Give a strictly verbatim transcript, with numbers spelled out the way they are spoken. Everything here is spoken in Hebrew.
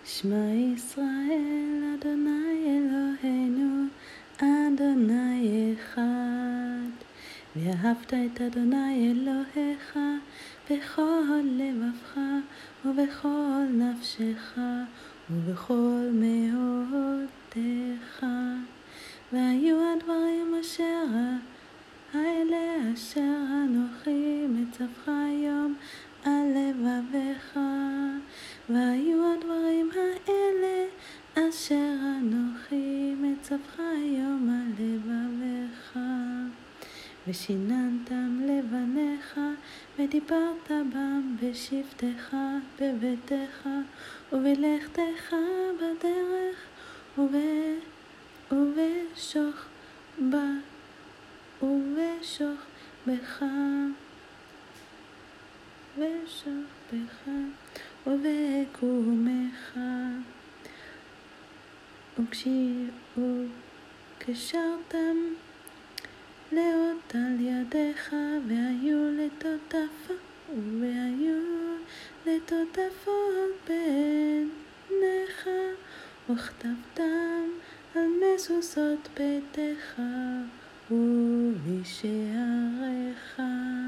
שמע ישראל, אדוני אלוהינו, אדוני אחד. ואהבת את אדוני אלוהיך בכל לבבך ובכל נפשך ובכל מאודך. והיו הדברים אשר האלה אשר אנוכי מצווך היום על לבביך. והיו הדברים האלה אשר אנוכי מצווך היום על לבביך. ושיננתם לבניך ודיברת בם בשבתך בביתך ובלכתך בדרך וב... ובשוך ב... ובשוך בך ושוך בך ובקומך וקשרתם לאות על ידיך והיו לטוטפות והיו לטוטפות בעיניך וכתבתם על מזוזות ביתך ובשעריך.